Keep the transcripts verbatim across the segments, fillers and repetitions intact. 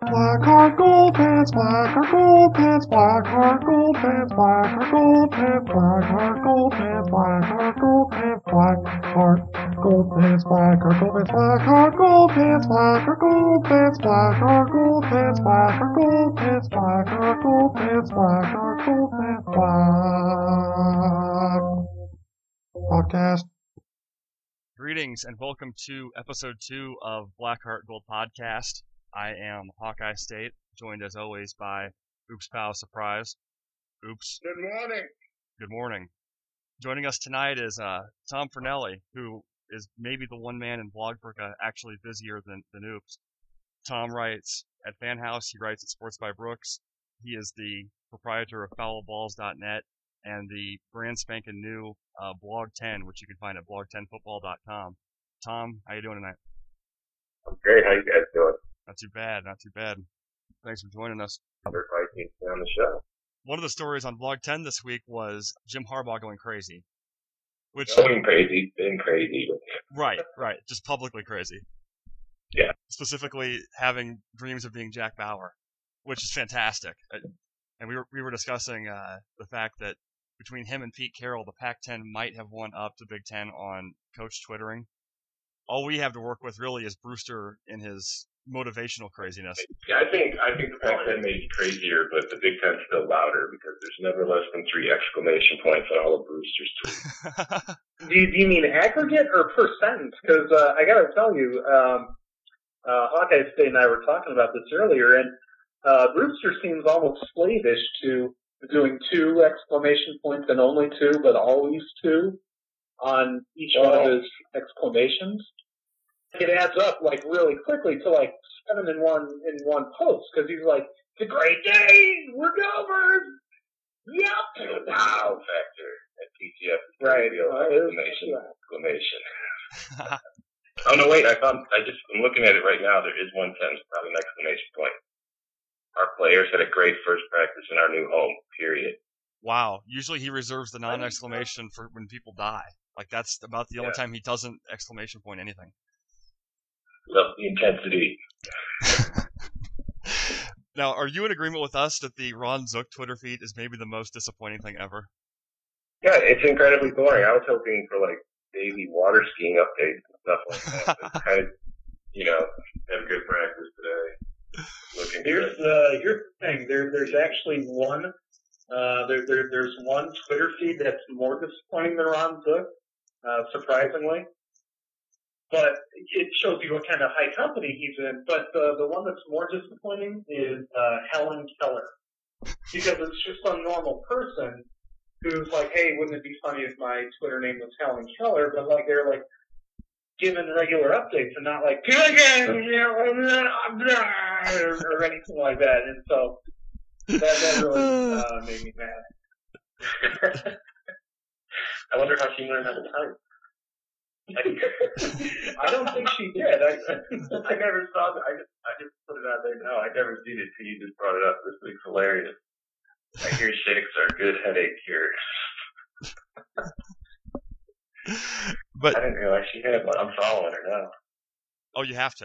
Blackheart Gold Pants, Blackheart Gold Pants, Blackheart Gold Pants, Blackheart Gold Pants, Blackheart Gold Pants, Blackheart Gold Pants, Blackheart Gold Pants, Blackheart Gold Pants, Blackheart Gold Pants, Blackheart Gold Pants, Blackheart Gold Pants, Blackheart Gold Pants, Blackheart Gold Pants, Blackheart Gold Pants, Black Podcast. Greetings and welcome to episode two of Blackheart Gold Podcast. I am Hawkeye State, joined as always by Oops Pal Surprise. Oops. Good morning. Good morning. Joining us tonight is uh, Tom Fernelli, who is maybe the one man in Blogbrica actually busier than, than Oops. Tom writes at Fan House, he writes at Sports by Brooks. He is the proprietor of foul balls dot net and the brand spanking new uh, Blog ten, which you can find at blog ten football dot com. Tom, how you doing tonight? I'm great. How you guys doing? Not too bad, not too bad. Thanks for joining us. Another Vikings on the show. One of the stories on Blog ten this week was Jim Harbaugh going crazy. Which Going crazy, been crazy. Right, right. Just publicly crazy. Yeah. Specifically having dreams of being Jack Bauer, which is fantastic. And we were we were discussing uh, the fact that between him and Pete Carroll, the Pac ten might have won up to Big Ten on coach twittering. All we have to work with really is Brewster in his motivational craziness. Yeah, I think I think the Pac ten may be crazier, but the Big Ten's still louder because there's never less than three exclamation points on all of Brewster's tweets. do, you, do you mean aggregate or per sentence? Because uh, I got to tell you, um, uh, Hawkeye State and I were talking about this earlier, and uh, Brewster seems almost slavish to doing two exclamation points and only two, but always two on each Oh. one of his exclamations. It adds up like really quickly to like seven in one in one post because he's like, "It's a great day, we're covered." Yep. Wow factor at P T F. Right. Real Uh, exclamation, yeah. exclamation. Oh no, wait! I found. I just. I'm looking at it right now. There is one sentence, not an exclamation point. Our players had a great first practice in our new home. Period. Wow. Usually he reserves the non-exclamation for when people die. Like that's about the only Yeah. time he doesn't exclamation point anything. Love the intensity. Now, are you in agreement with us that the Ron Zook Twitter feed is maybe the most disappointing thing ever? Yeah, it's incredibly boring. I was hoping for like daily water skiing updates and stuff like that. It's kind of, you know, have good practice today. Looking Here's good. the here's the thing. There there's actually one uh there, there there's one Twitter feed that's more disappointing than Ron Zook, uh, surprisingly. But it shows you what kind of high company he's in. But the the one that's more disappointing is uh Helen Keller. Because it's just some normal person who's like, hey, wouldn't it be funny if my Twitter name was Helen Keller? But like they're like giving regular updates and not like or, or anything like that. And so that, that really uh, made me mad. I wonder how she learned how to type. I don't think she did. I, I never saw that. I just, I just put it out there. No, I never seen it till you just brought it up. This week's hilarious. I hear shakes are a good headache cure. But I didn't realize she had one. I'm following her now. oh, you have to.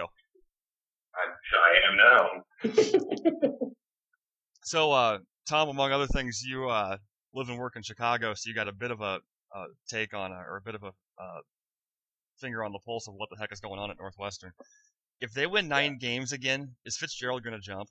I, I am now. So, uh, Tom, among other things, you uh, live and work in Chicago, so you got a bit of a uh, take on, a, or a bit of a uh, finger on the pulse of what the heck is going on at Northwestern. If they win nine games again, is Fitzgerald going to jump?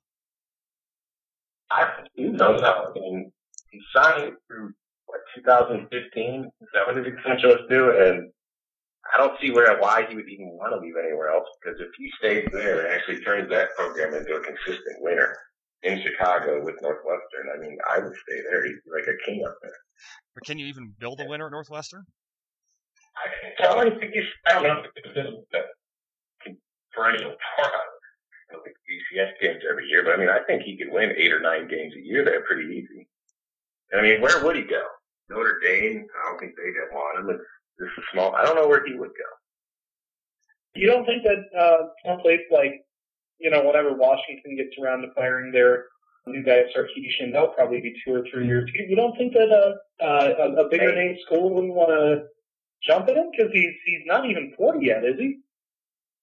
I don't know. I mean, he signed through, what, two thousand fifteen? Is that what his extension was due? And I don't see where why he would even want to leave anywhere else, because if he stays there and actually turns that program into a consistent winner in Chicago with Northwestern, I mean, I would stay there. He'd be like a king up there. But can you even build a winner at Northwestern? I don't think he's, I don't know if it's a perennial power. I don't think B C S games every year, but I mean, I think he could win eight or nine games a year there pretty easy. And I mean, where would he go? Notre Dame? I don't think they'd have want him. It's just a small, I don't know where he would go. you don't think that uh, some place like, you know, whenever Washington gets around to firing their new guy Sarkisian, that'll probably be two or three years. You don't think that uh, uh, a, a bigger name school wouldn't want to jump at him? Because he's, he's not even forty yet, is he?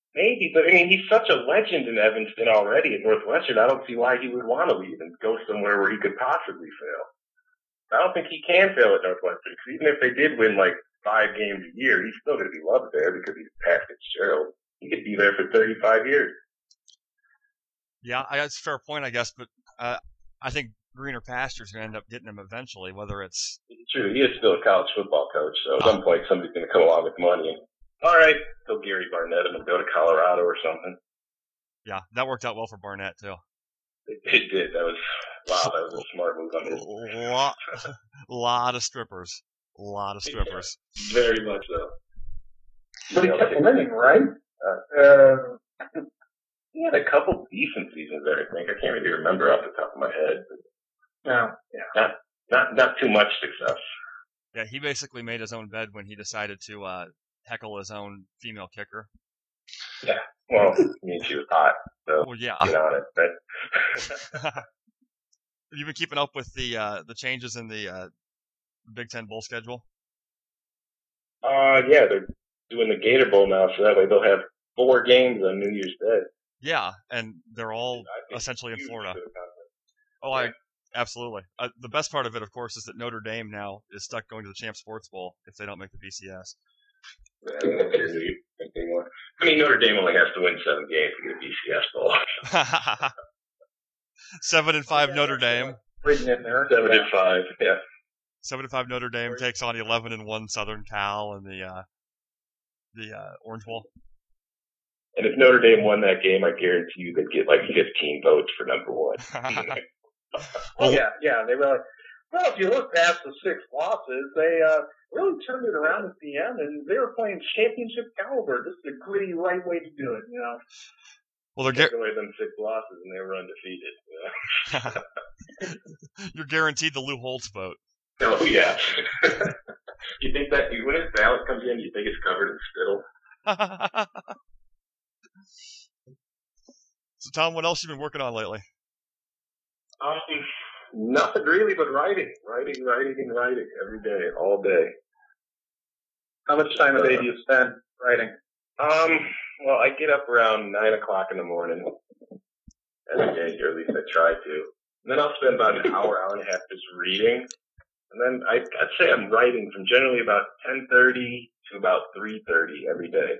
Maybe, but I mean, he's such a legend in Evanston already at Northwestern. I don't see why he would want to leave and go somewhere where he could possibly fail. I don't think he can fail at Northwestern, because even if they did win like five games a year, he's still going to be loved there because he's Pat Fitzgerald. He could be there for thirty-five years. Yeah, I, that's a fair point, I guess, but uh, I think greener pastures are going to end up getting him eventually, whether it's... It's true, he is still a college football coach, so at some point somebody's going to come along with money and, all right, go Gary Barnett him and go to Colorado or something. Yeah, that worked out well for Barnett, too. It, it did. That was, wow, that was a smart move on his A lot, lot of strippers. A lot of strippers. Yeah, very much so. But he kept winning, right? Uh, uh, he had a couple decent seasons there, I think. I can't really remember off the top of my head. But no, yeah. Not, not, not too much success. Yeah, he basically made his own bed when he decided to uh, heckle his own female kicker. Yeah, well, I mean, she was hot, so well, yeah. get on it. But Have you been keeping up with the uh, the changes in the uh, Big Ten bowl schedule? Uh, yeah, they're doing the Gator Bowl now, so that way they'll have four games on New Year's Day. Yeah, and they're all essentially in Florida. Oh, I absolutely. Uh, the best part of it, of course, is that Notre Dame now is stuck going to the Champ Sports Bowl if they don't make the B C S. I mean, Notre Dame only has to win seven games to get a B C S bowl. Seven and five Notre Dame. Written in there. Seven yeah. and five, yeah. Seven and five Notre Dame takes on eleven and one Southern Cal in the uh, the uh, Orange Bowl. And if Notre Dame won that game, I guarantee you they'd get like fifteen votes for number one. Oh yeah, yeah. They were like, well, if you look past the six losses, they uh, really turned it around at the end, and they were playing championship caliber. This is a gritty, right way to do it, you know. Well, they're Take away them six losses, and they were undefeated. You know? You're guaranteed the Lou Holtz vote. Oh yeah. You think that when his ballot comes in, you think it's covered in spittle? So, Tom, what else you been working on lately? Um, nothing really, but writing, writing, writing, and writing every day, all day. How much time a day do you spend writing? Um, well, I get up around nine o'clock in the morning every day, or at least I try to. And then I'll spend about an hour, hour and a half just reading. And then I, I'd say I'm writing from generally about ten thirty to about three thirty every day.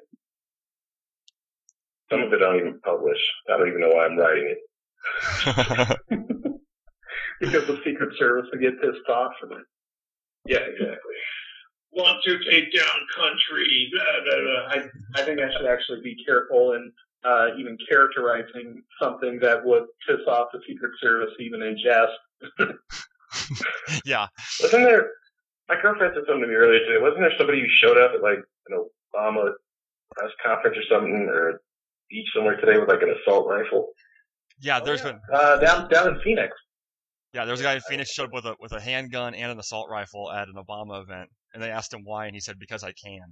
Some of it I don't even publish. I don't even know why I'm writing it. Because the Secret Service would get pissed off for it. Yeah, exactly. Want to take down country. Blah, blah, blah. I, I think I should actually be careful in uh, even characterizing something that would piss off the Secret Service even in jest. Yeah. Wasn't there, my girlfriend said something to me earlier today, wasn't there somebody who showed up at like an Obama press conference or something, or a beach somewhere today with like an assault rifle? Yeah, there's oh, yeah. been uh, down down in Phoenix. Yeah, there was a guy in Phoenix showed up with a with a handgun and an assault rifle at an Obama event, and they asked him why, and he said, "Because I can."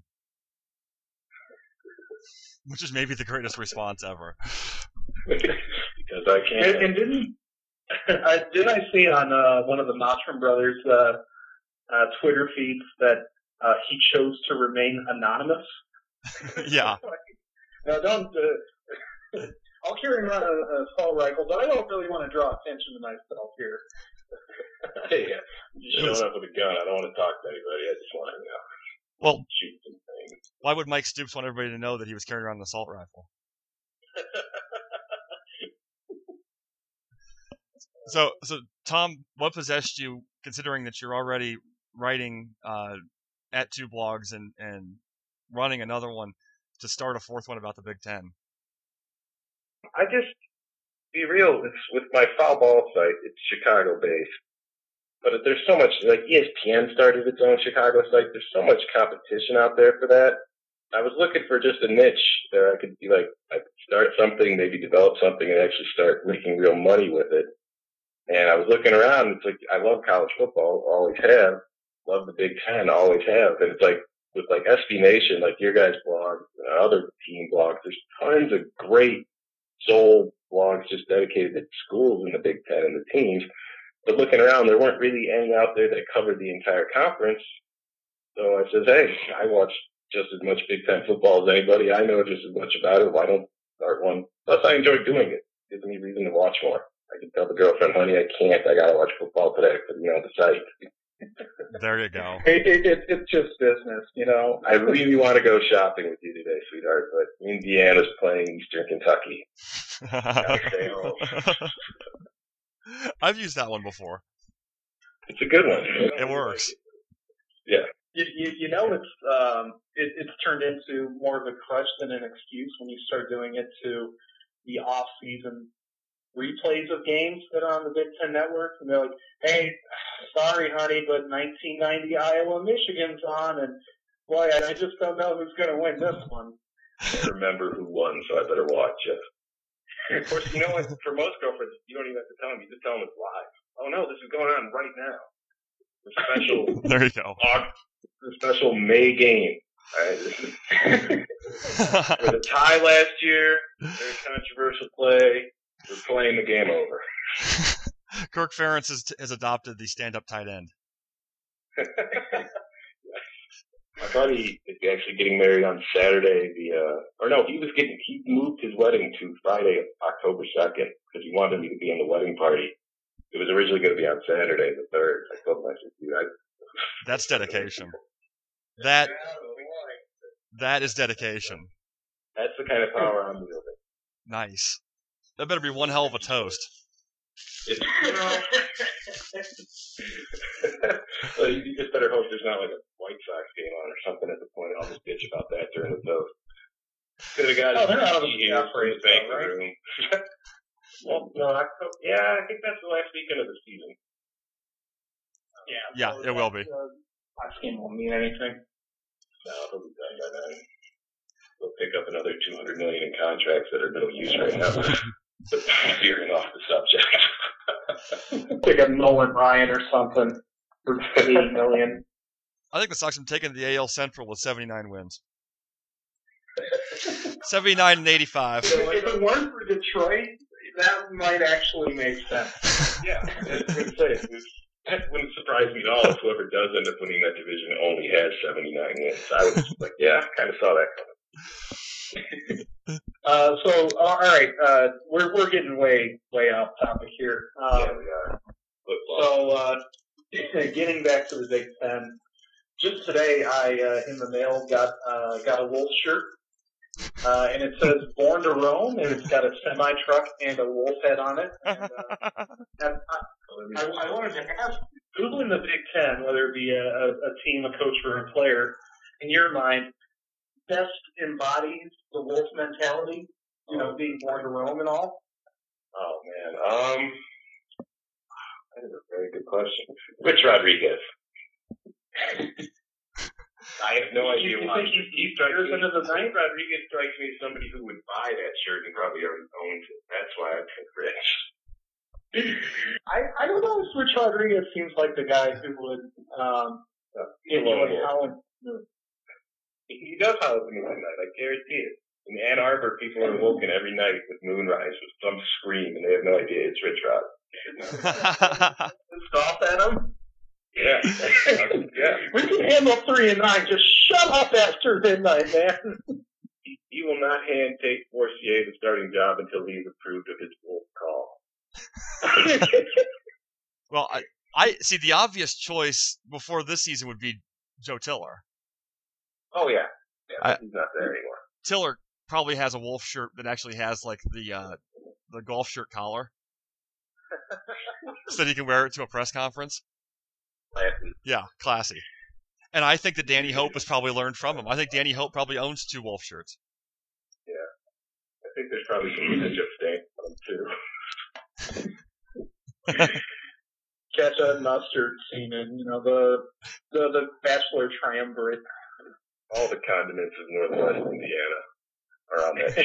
Which is maybe the greatest response ever. Because I can. And, and didn't I did I see on uh, one of the Mottram brothers' uh, uh, Twitter feeds that uh, he chose to remain anonymous? Yeah. Now don't. Uh, I'll carry around an assault rifle, but I don't really want to draw attention to myself here. Hey, yeah, I'm just showing up with a gun. I don't want to talk to anybody. I just want to, you know, Well, shoot some things. Why would Mike Stoops want everybody to know that he was carrying around an assault rifle? So, so Tom, what possessed you, considering that you're already writing uh, at two blogs and, and running another one, to start a fourth one about the Big Ten? I just, be real, it's with my foul ball site, it's Chicago based. But there's so much, like E S P N started its own Chicago site, there's so much competition out there for that. I was looking for just a niche that I could be like, I could start something, maybe develop something and actually start making real money with it. And I was looking around, it's like, I love college football, always have. Love the Big Ten, always have. And it's like, with like S B Nation, like your guys' blog, and other team blogs, there's tons of great sole blogs just dedicated to schools in the Big Ten and the teams. But looking around, there weren't really any out there that covered the entire conference. So I says, hey, I watch just as much Big Ten football as anybody. I know just as much about it. Why don't start one? Plus, I enjoy doing it. It gives me reason to watch more. I can tell the girlfriend, honey, I can't. I got to watch football today for you know the site. There you go. It, it, it, it's just business, you know. I really want to go shopping with you today, sweetheart, but Indiana's playing Eastern Kentucky. Gotta stay home. I've used that one before. It's a good one. It works. Yeah. You, you, you know, it's um, it, it's turned into more of a crutch than an excuse when you start doing it to the off-season replays of games that are on the Big Ten Network, and they're like, "Hey, sorry, honey, but nineteen ninety Iowa Michigan's on, and boy, I just don't know who's going to win this one." I remember who won, so I better watch it. Of course, you know what? For most girlfriends, you don't even have to tell them. You just tell them it's live. Oh no, this is going on right now. The special. There you go. The special May game. Right? For the tie last year, very controversial play. We're playing the game over. Kirk Ferentz has, has adopted the stand-up tight end. I thought he was actually getting married on Saturday. The uh, or no, he was getting he moved his wedding to Friday, October second, because he wanted me to be in the wedding party. It was originally going to be on Saturday, the third. I told him I said, dude, I. That's dedication. That that is dedication. That's the kind of power I'm wielding. Nice. That better be one hell of a toast. It's, you know, well, you just better hope there's not like a White Sox game on or something at the point. I'll just bitch about that during the toast. Could have got oh, they're out of the here for his banquet right? room. Well, no, I, yeah, I think that's the last weekend of the season. Yeah, Yeah, so it will be. Uh, last game won't mean anything. No, they'll be done by then. They'll pick up another two hundred million in contracts that are middle use right now. But veering off the subject. Pick up Nolan Ryan or something for eighty million. I think the Sox have taken the A L Central with seventy-nine wins. seventy-nine and eighty-five. So if it weren't for Detroit, that might actually make sense. Yeah, I was going to say, it was, that wouldn't surprise me at all if whoever does end up winning that division only has seventy-nine wins. I was just like, yeah, kind of saw that coming. uh, so, all right, uh, we're we're getting way way off topic here. Um, yeah, we are. So, uh, getting back to the Big Ten, just today I uh, in the mail got uh, got a Wolf shirt, uh, and it says "Born to Roam," and it's got a semi truck and a wolf head on it. And, uh, and I, I, I wanted to ask, Googling the Big Ten, whether it be a, a, a team, a coach, or a player, in your mind, best embodies the wolf mentality, you know, being born to roam and all? Oh, man. Um, that is a very good question. Rich Rodriguez. I have no you, idea you why. Think he, he strikes me, into the night? Rich Rodriguez strikes me as somebody who would buy that shirt and probably already owns it. That's why I pick Rich. I, I don't know if Rich Rodriguez seems like the guy who would um, enjoy howling. He does howl at me one night, I guarantee it. In Ann Arbor, people are woken every night with moonrise with some scream, and they have no idea it's Rich Rod. Scoff at him? Yeah. Yeah. We can handle three and nine. Just shut up after midnight, man. He, he will not hand take Forcier the starting job until he's approved of his wolf call. Well, I, I see the obvious choice before this season would be Joe Tiller. Oh, yeah. Yeah, I, he's not there anymore. Tiller probably has a wolf shirt that actually has, like, the uh, the golf shirt collar. So that he can wear it to a press conference. Classy. Yeah, classy. And I think that Danny Hope has probably learned from him. I think Danny Hope probably owns two wolf shirts. Yeah. I think there's probably some ketchup stain on them, too. Ketchup, mustard, semen, you know, the, the, the Bachelor Triumvirate. All the condiments of Northwest Indiana are on that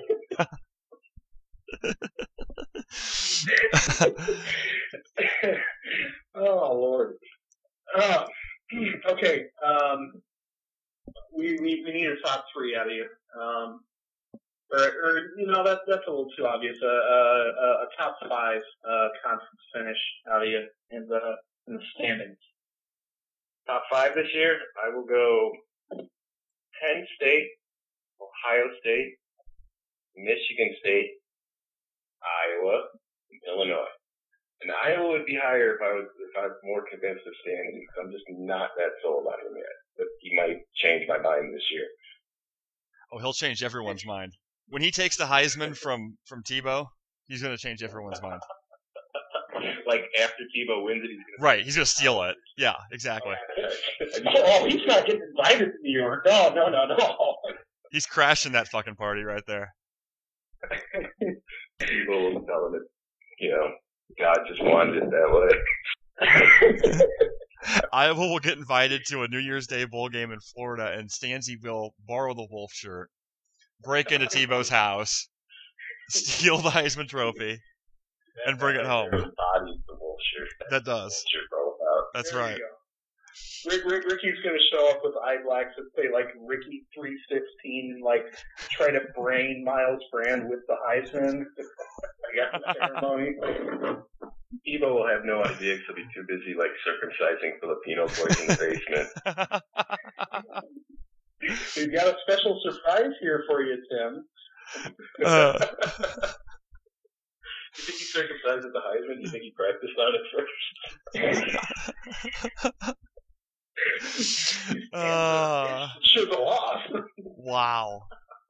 shirt. Oh, Lord. Uh, okay. Um, we, we, we need a top three out of you. Um, or, or, you know, that, that's a little too obvious. Uh, uh, a top five, uh, conference finish out of you in the, in the standings. Top five this year, I will go Penn State, Ohio State, Michigan State, Iowa, and Illinois. And Iowa would be higher if I was if I was more convinced of Stanley. I'm just not that sold on him yet. But he might change my mind this year. Oh, he'll change everyone's mind. When he takes the Heisman from, from Tebow, he's going to change everyone's mind. Like, after Tebow wins it, he's going to... Right, he's going to steal it. Yeah, exactly. Oh, he's not getting invited to New York. No, no, no, no. He's crashing that fucking party right there. Tebow will tell him that, you know, God just wanted it that way. Iowa will get invited to a New Year's Day bowl game in Florida, and Stanzi will borrow the Wolf shirt, break into Tebow's house, steal the Heisman Trophy, and bring it home. That does. That's right. Rick, Rick, Ricky's going to show up with eye blacks and say, like, Ricky three sixteen and, like, try to brain Miles Brand with the Heisman. The ceremony. Tebow will have no idea because he'll be too busy, like, circumcising Filipino boys in the basement. We've got a special surprise here for you, Tim. Uh. You think he circumcised at the Heisman? You think he practiced on it first? uh, Chisel off. Wow.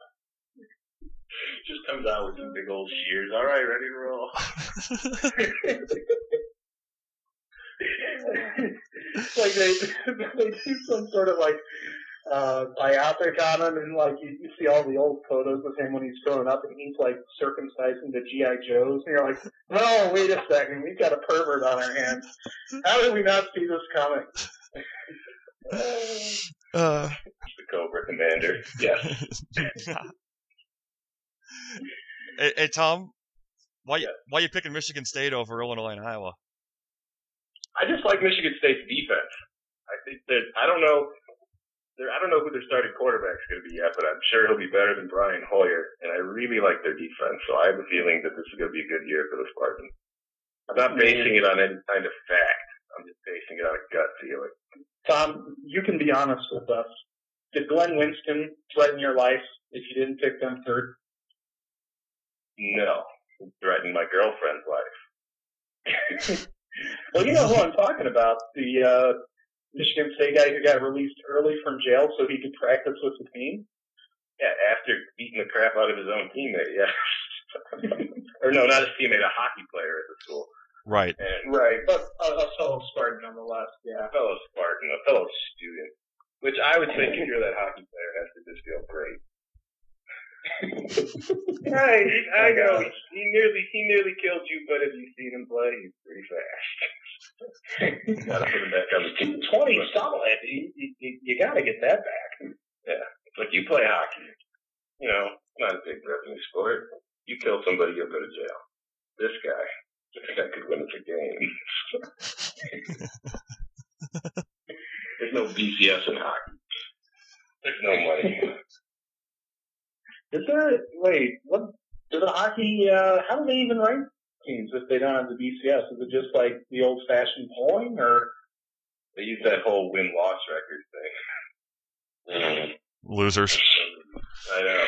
Just comes out with some big old shears. All right, ready to roll. Like they they do some sort of like uh biopic on him, and like you, you see all the old photos of him when he's growing up, and he's like circumcising the G I Joes, and you're like, oh, wait a second, we've got a pervert on our hands. How did we not see this coming? Uh, the Cobra Commander. Yes. hey, hey, Tom, why yeah. why you picking Michigan State over Illinois and Iowa? I just like Michigan State's defense. I think that I don't know. I don't know who their starting quarterback's going to be yet, but I'm sure he'll be better than Brian Hoyer. And I really like their defense, so I have a feeling that this is going to be a good year for the Spartans. I'm not basing it on any kind of fact. I'm just basing it on a gut feeling. Tom, you can be honest with us. Did Glenn Winston threaten your life if you didn't pick them third? No. He threatened my girlfriend's life. Well, you know who I'm talking about. The uh, Michigan State guy who got released early from jail so he could practice with the team? Yeah, after beating the crap out of his own teammate, yeah. Or no, not his teammate, a hockey player at the school. Right. And right, but a, a fellow Spartan nonetheless, yeah. A fellow Spartan, a fellow student. Which I would think if you're that hockey player has to just feel great. Right, I know. He, he nearly he nearly killed you, but if you've seen him play, he's pretty fast. You gotta put him back on the team. twenty solid. You, you, you gotta get that back. Yeah. It's like you play hockey. You know, not a big revenue sport. You kill somebody, you'll go to jail. This guy, this guy could win us a game. There's no B C S in hockey. There's no money. Is there, wait, what, do the hockey, uh, how do they even rank teams if they don't have the B C S? Is it just like the old fashioned polling, or? They use that whole win-loss record thing. Losers. I know.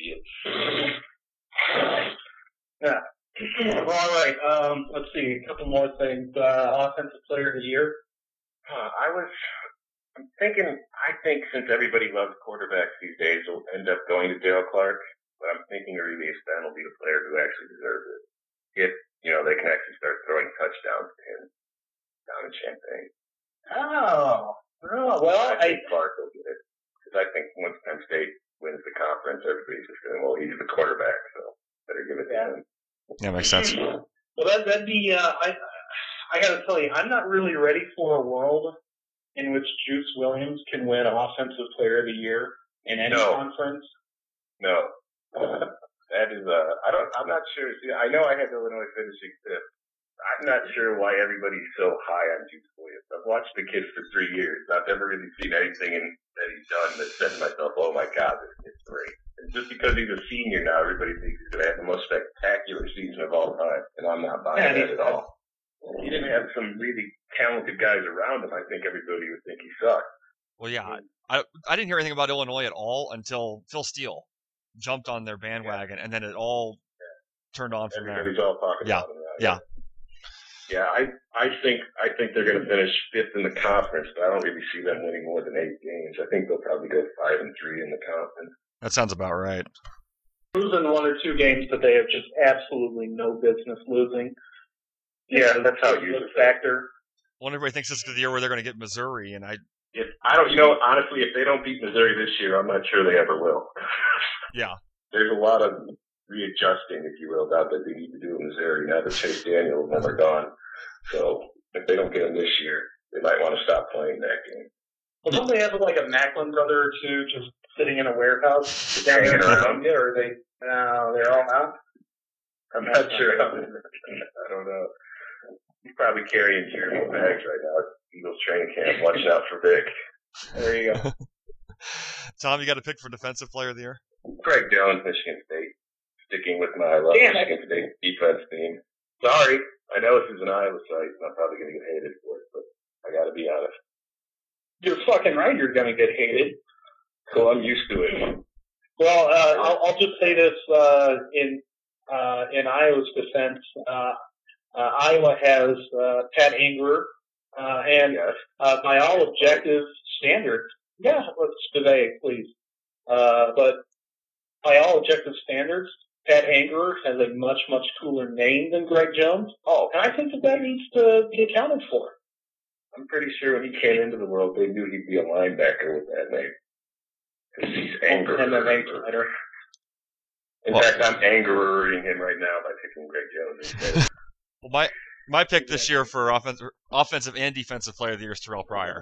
Yeah. Well, all right, um, let's see, a couple more things. Uh, offensive player of the year? Uh, I was, I'm thinking, I think since everybody loves quarterbacks these days, will end up going to Dale Clark. But I'm thinking Aurelius Ben will be the player who actually deserves it. If, you know, they can actually start throwing touchdowns to him down in Champaign. Oh. Oh, well, I think I, Clark will get it. Because I think once Penn State wins the conference, everybody's just going, well, he's the quarterback, so better give it to him. Yeah, makes sense. Well, that, that'd be, uh, I, I gotta tell you, I'm not really ready for a world in which Juice Williams can win Offensive Player of the Year in any no. conference. No. That is, uh, I don't, I'm not sure. See, I know I had Illinois finishing fifth. I'm not sure why everybody's so high on Juice Williams. I've watched the kid for three years. I've never really seen anything in, that he's done that said to myself, oh my God, this kid's great. And just because he's a senior now, everybody thinks he's going to have the most spectacular season of all time. And I'm not buying yeah, that at all. He didn't have some really talented guys around him. I think everybody would think he sucked. Well, yeah, I I didn't hear anything about Illinois at all until Phil Steele jumped on their bandwagon, yeah. and then it all turned on from Everybody's there. all talking yeah. about it now. Yeah. Yeah, I I think I think they're going to finish fifth in the conference, but I don't really see them winning more than eight games. I think they'll probably go five and three in the conference. That sounds about right. Losing one or two games that they have just absolutely no business losing. Yeah, that's how you the factor. Well, everybody thinks this is the year where they're going to get Missouri, and I. If I don't, you know, honestly, if they don't beat Missouri this year, I'm not sure they ever will. Yeah. There's a lot of readjusting, if you will, about that they need to do in Missouri now that Chase Daniels and they're gone. So if they don't get him this year, they might want to stop playing that game. Well, don't they have like a Macklin brother or two just sitting in a warehouse down Hanging there in around? Columbia, or are they? No, they're all out. I'm not sure. I don't know. He's probably carrying Jeremy bags right now at Eagles training camp, watching out for Vic. There you go. Tom, you got a pick for Defensive Player of the Year? Greg Jones, Michigan State. Sticking with my love Damn. Michigan State defense team. Sorry. I know this is an Iowa site, and I'm probably going to get hated for it, but I got to be honest. You're fucking right. You're going to get hated. So I'm used to it. Well, uh, I'll, I'll just say this uh, in uh, in Iowa's defense. Uh, uh, Iowa has uh, Pat Angerer, uh, and Yes. uh, by all objective standards, yeah, let's debate, please. Uh, but by all objective standards, Pat Angerer has a much, much cooler name than Greg Jones. Oh, and I think that that needs to be accounted for. I'm pretty sure when he came into the world, they knew he'd be a linebacker with that name. Because he's Angerer. M M A fighter. In Well, fact, I'm Angerering him right now by picking Greg Jones instead. Well, my my pick this year for offensive offensive and defensive player of the year is Terrell Pryor.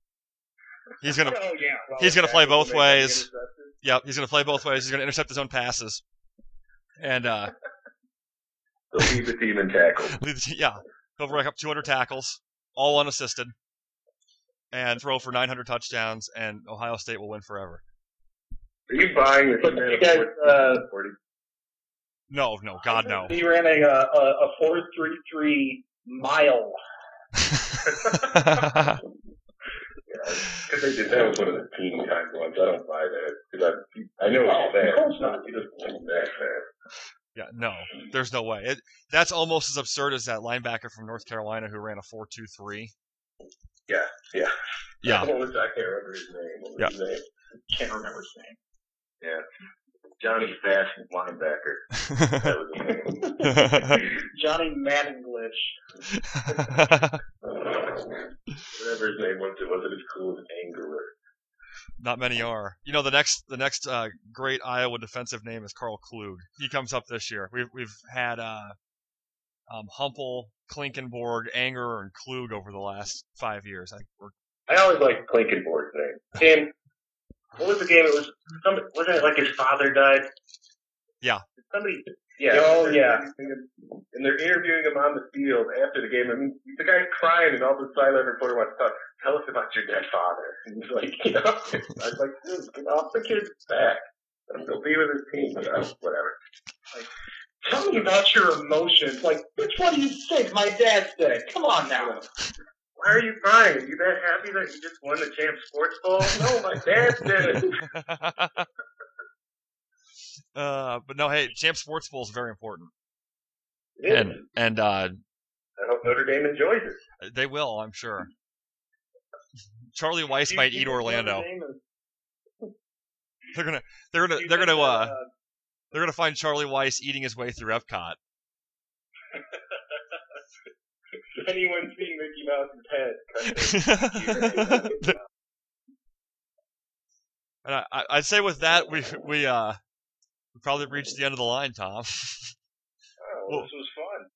He's gonna Oh, yeah. Well, he's gonna play both ways. Intercepted. Yep, he's gonna play both ways. He's gonna intercept his own passes, and uh, He'll lead the team in tackles. yeah, he'll rack up two hundred tackles, all unassisted, and throw for nine hundred touchdowns, and Ohio State will win forever. Are you buying this But man you a guys, fourth uh, forty? No, no, God no. He ran a a, a four three three mile. Because they did that was one of the team time ones. I don't buy that because I I know Oh, it's fast. of course not. He doesn't run that fast. Yeah, no, there's no way. It, that's almost as absurd as that linebacker from North Carolina who ran a four two three. Yeah, yeah, Yeah, What was I can't remember his name. What was Yeah. his name? Can't remember his name. Yeah, Johnny Fast linebacker. That was his name. Johnny Maddenglish. Whatever his name was, it wasn't as cool as Angerer. Not many are. You know, the next the next uh, great Iowa defensive name is Carl Klug. He comes up this year. We've we've had uh, um, Humpel, Klinkenborg, Anger, and Klug over the last five years. I, we're, I always liked Klinkenborg's name. And what was the game? It was somebody. Wasn't it like his father died? Yeah. Somebody. Yeah. Oh, they're- yeah. And they're interviewing him on the field after the game. I mean, the guy's crying, and all the sideline reporter wants to talk. Tell us about your dead father. And he's like, you know, I was like, dude, get off the kid's back. Let him go be with his team. But uh, whatever. Tell me about your emotions. Like, which one do you think my dad's dead? Come on now. Why are you crying? Are you that happy that you just won the Champ Sports Bowl? No, my dad did it. uh, but no, hey, Champ Sports Bowl is very important, It is. and and uh, I hope Notre Dame enjoys it. they will, I'm sure. Charlie Weiss You- might you eat think Orlando. Notre Dame is- They're gonna they're gonna you they're think gonna that, uh, uh, they're gonna find Charlie Weiss eating his way through Epcot. If anyone's seen Mickey Mouse's head, And I, I- I'd say with that we we uh we probably reached the end of the line, Tom. oh, well, this was fun.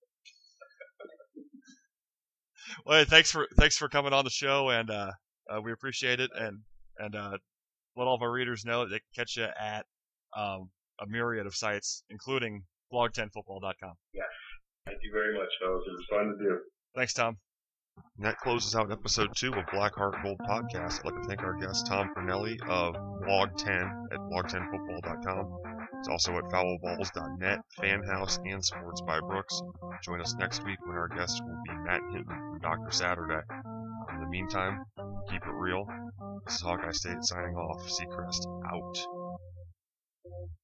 Well, hey, thanks for thanks for coming on the show, and uh, uh, we appreciate it, and and uh, let all of our readers know that they can catch you at um, a myriad of sites, including blog ten football dot com. Thank you very much, fellas. It was fun to do. Thanks, Tom. And that closes out episode two of Black Heart Gold Podcast. I'd like to thank our guest Tom Fornelli of Blog ten at blog ten football dot com. It's also at foul balls dot net, Fanhouse, and Sports by Brooks. Join us next week when our guest will be Matt Hinton from Doctor Saturday. In the meantime, keep it real. This is Hawkeye State signing off. Seacrest out.